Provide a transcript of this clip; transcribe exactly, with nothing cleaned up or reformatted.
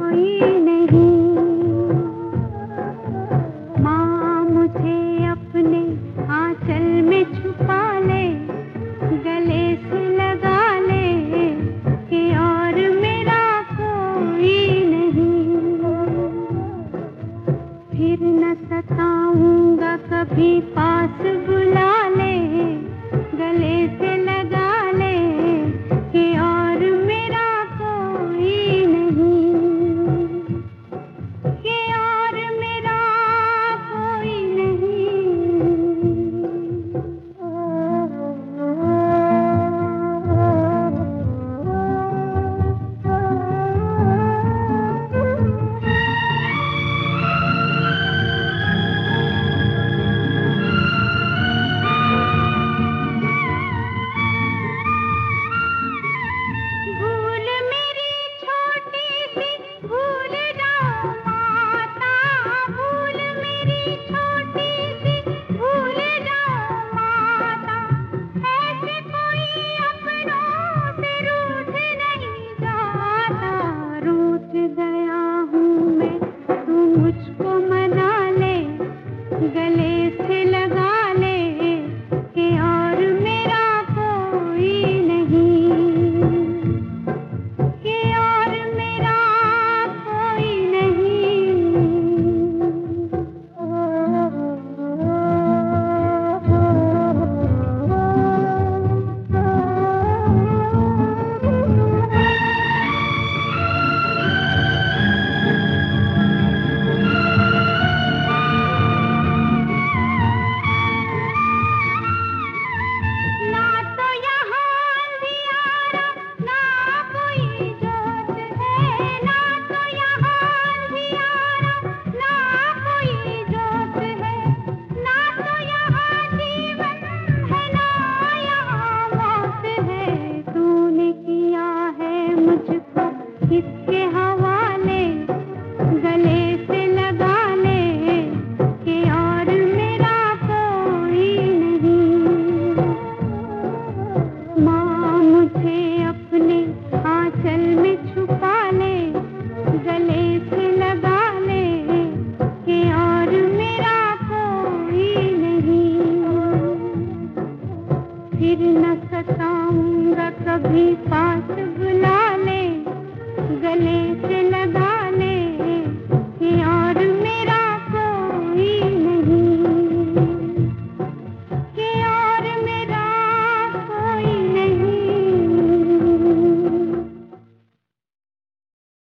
कोई नहीं। माँ मुझे अपने आंचल में छुपा ले, गले से लगा ले कि और मेरा कोई नहीं। फिर न सताऊंगा कभी, पास बुला ले, गले से लगा ले कि और मेरा कोई नहीं, कि और मेरा कोई नहीं। मुझको मना ले, गले से लगा ले कि और मेरा कोई नहीं, कि और मेरा कोई नहीं। किसके हवाले, गले से लगा ले कि और मेरा कोई नहीं। माँ मुझे अपने आंचल में छुपा ले, गले से लगा ले कि और मेरा कोई नहीं। फिर न सताऊंगा कभी, पास बुला ले, गले से लगा